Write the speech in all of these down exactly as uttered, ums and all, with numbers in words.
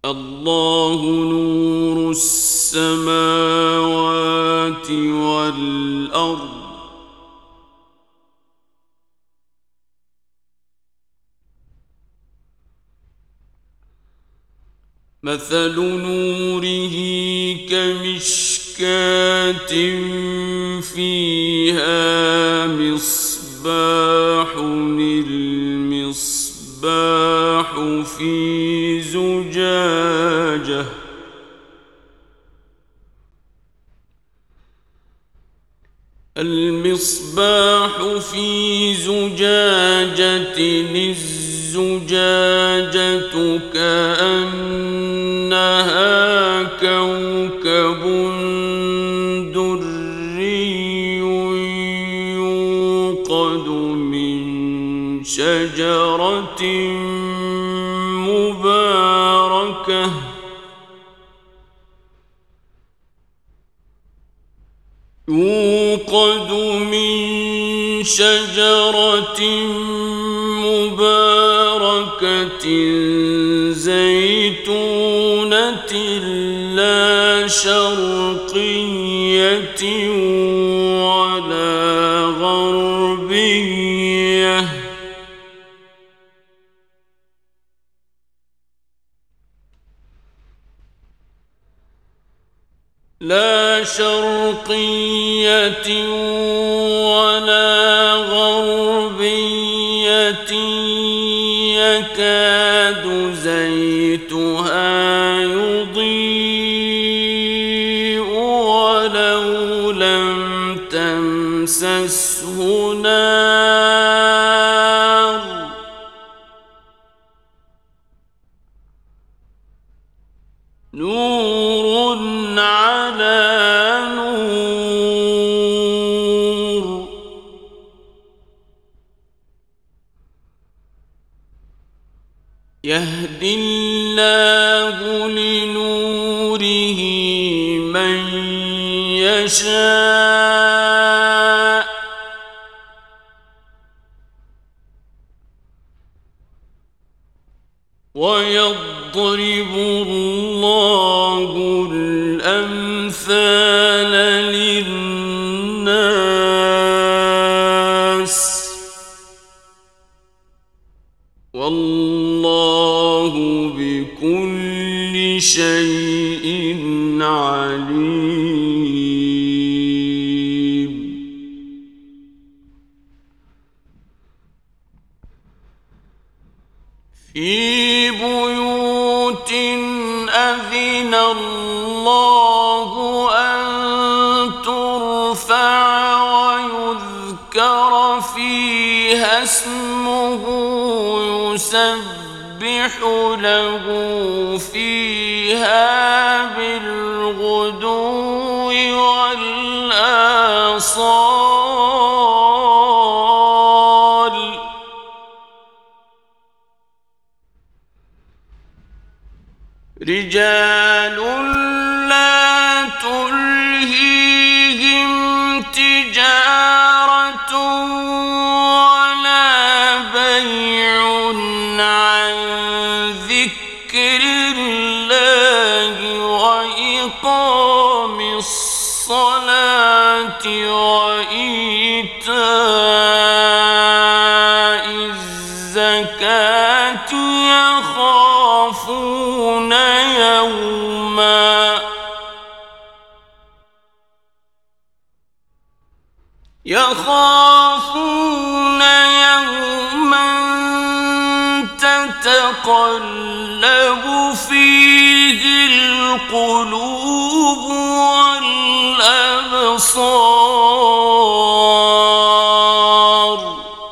الله نور السماوات والأرض مثل نوره كمشكاة فيها مصباح المصباح في زجاجة المصباح في زجاجة الزجاجة كأنها كوكب دري يوقد من شجرة مباركة يوقد من شجرة مباركة زيتونة لا شرقية ولا غربية لا شرقية ولا غربية يكاد زيتها يضيء ولو لم تمسسه نار نور على نور يهدي الله لنوره من يشاء ويضرب الله الأمثال للناس والله بكل شيء عليم في بيوت أذن الله أن ترفع ويذكر فيها اسمه يسبح له فيها بالغدو والآصال رجال لا تلهيهم تجارة ولا بيع عن ذكر الله وإقام الصلاة وإيتاء الزكاة يخافون يوما يخافون يوما تتقلب فيه القلوب والأبصار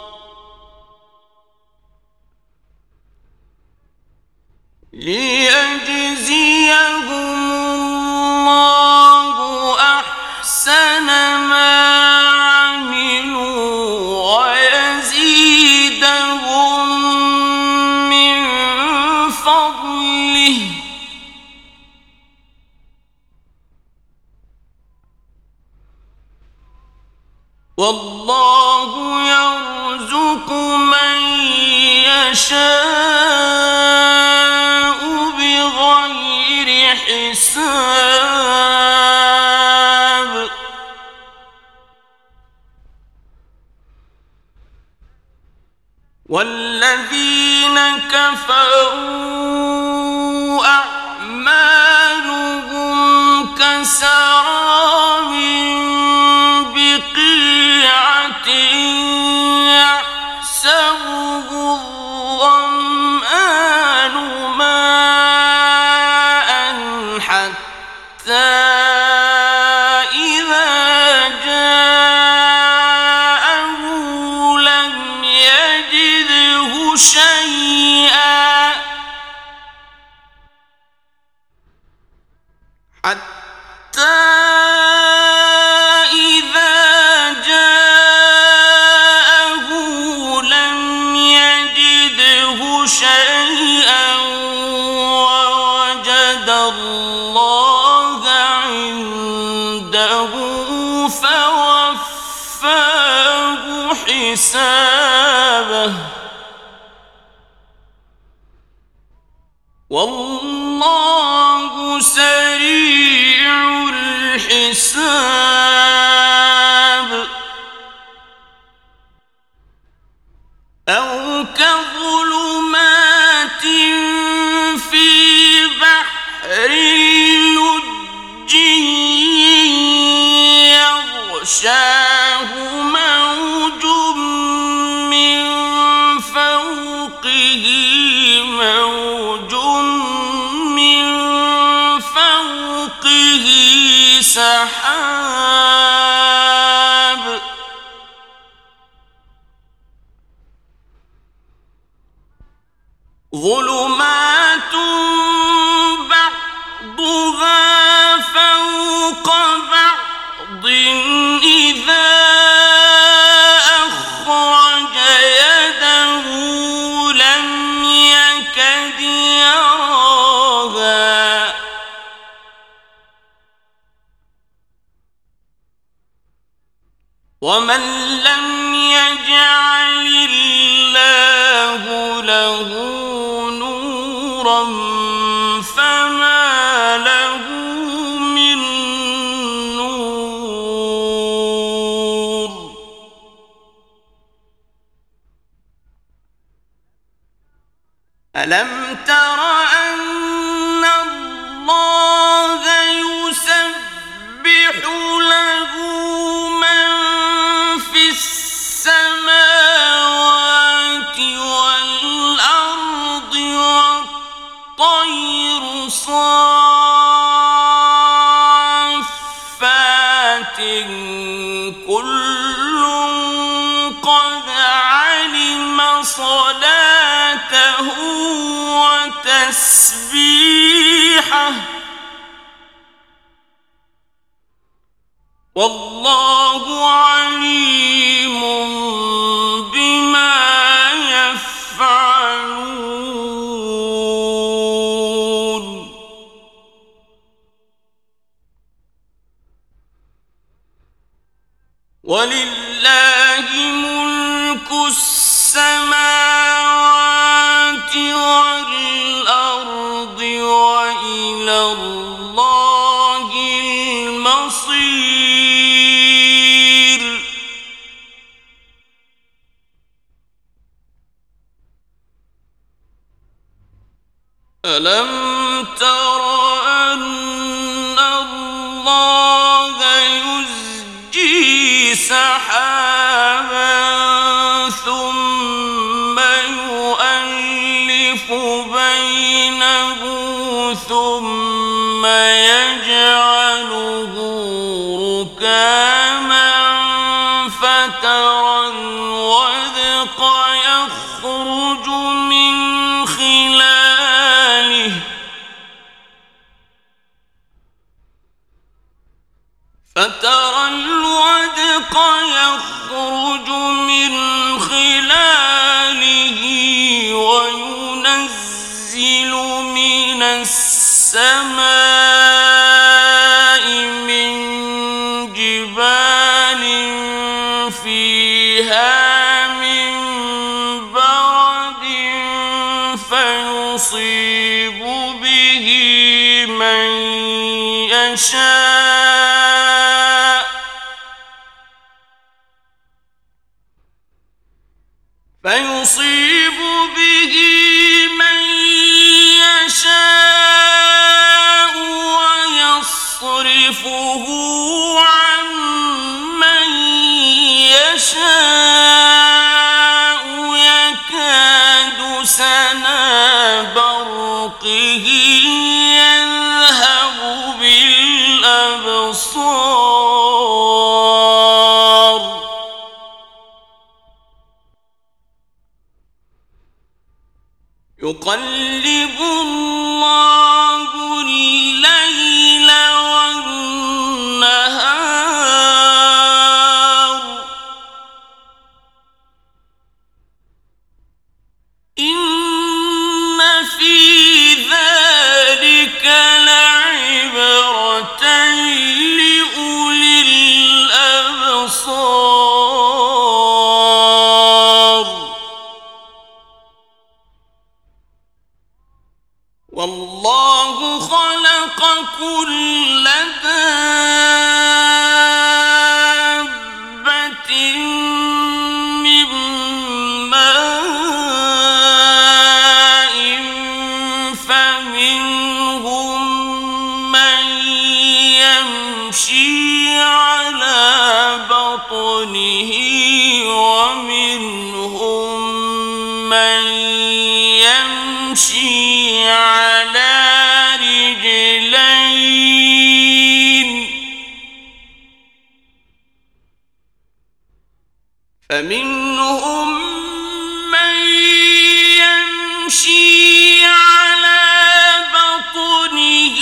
ليجزيهم الله أحسن ما عملوا ويزيدهم من فضله والله يرزق من يشاء بغير حساب والذين كفروا أعمالهم كسراب بقيعة يحسبه الظمآن ماء حتى إذا جاءه لم يجده شيئا حتى إذا جاءه لم يجده شيئا ووجد الله عنده فوفاه حسابه والله سريع الحساب أو كظلمات في بحر لج يغشاه موج من فوقه موج من فوقه سحاب ظلمات بعضها فوق بعض إذا أخرج يده لم يكد يراها ومن لم يجعل الله له نورا فما له من نور ألم تر أن الله يسبح له من في السماوات والأرض والطير صافات كل قد علم صلاته وتسبيحه والله عليم بما يفعلون ولله ملك السماوات والأرض وإلى الله المصير ألم تر أن الله يزجي سحابا ثم يؤلف بينه ثم يجعله ركاما فترى الودق يخرج من خلاله فترى الودق يخرج من خلاله وينزل من السماء من جبال فيها من برد فيصيب به من يشاء فيصيب به من يشاء ويصرفه عن من يشاء يكاد سنا برقه يذهب بالأبصار يقلب الله الليل والنهار إن في ذلك لعبرة لأولي الأبصار والله خلق كل دابة من ماء فمنهم من يمشي على بطنه ومنهم من يمشي على رجلين فمنهم من يمشي على بطنه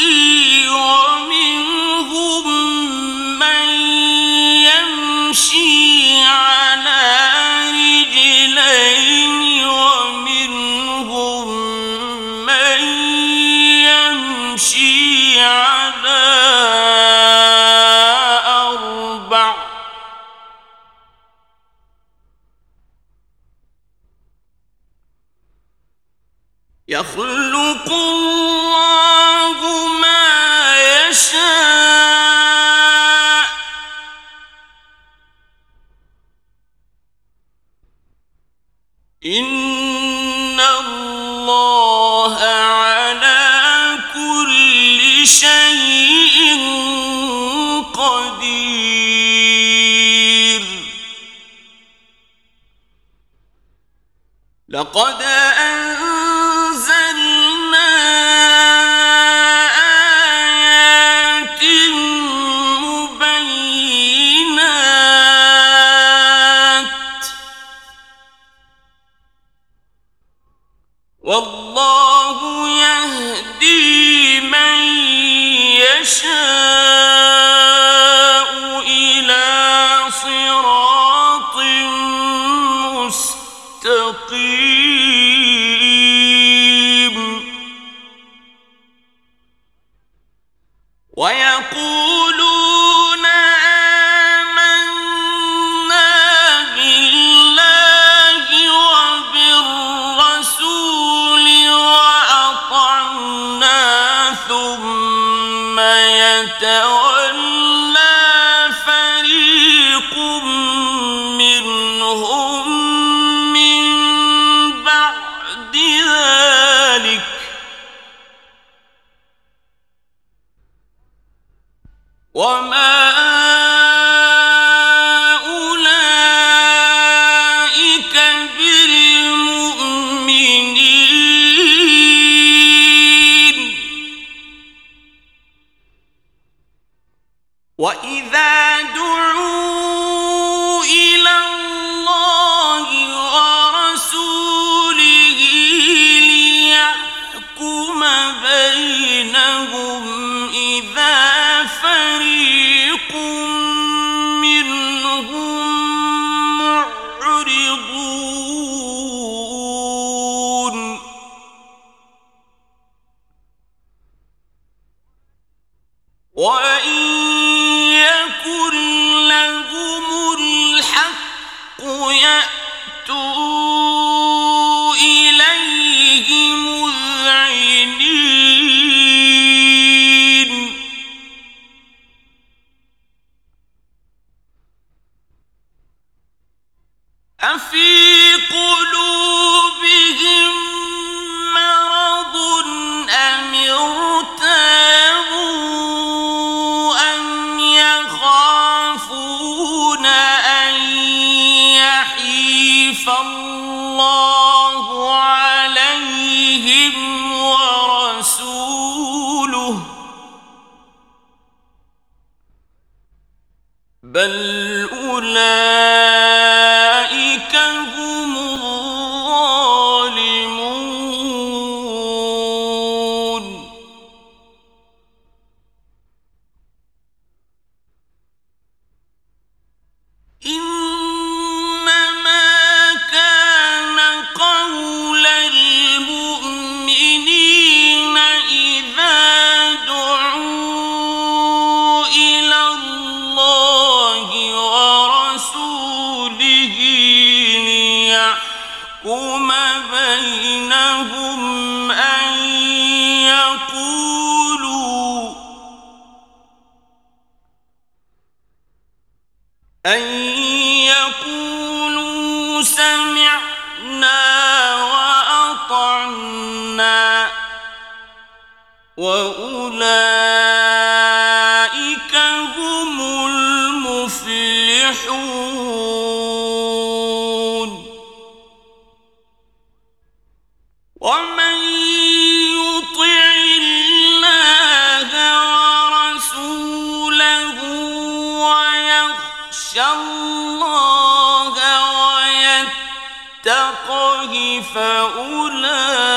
ومنهم من يمشي على رجلين ومنهم من يمشي على أربع يخلق الله ما يشاء إن الله على كل شيء قدير لقد أنزلنا آيات مبينات والله يهدي من يشاء إلى صراط مستقيم ويقولون آمنا بالله وبالرسول وأطعنا ثم يتولى فريق منهم من بعد ذلك وما أولئك بالمؤمنين وإذا دعوا إلى الله ورسوله ليحكم بينهم إذا فريق منهم معرضون وإن يكن لهم الحق يأتوا إليه مذعنين بل أولئك هم الظالمون. إنما كان قول المؤمنين إذا دعوا إلى الله ورسوله ليحكم بينهم أن يقولوا أن يقولوا سمعنا وأطعنا وأولئك هم المفلحون. ومن يطع الله ورسوله ويخشى الله ويتقه فأولئك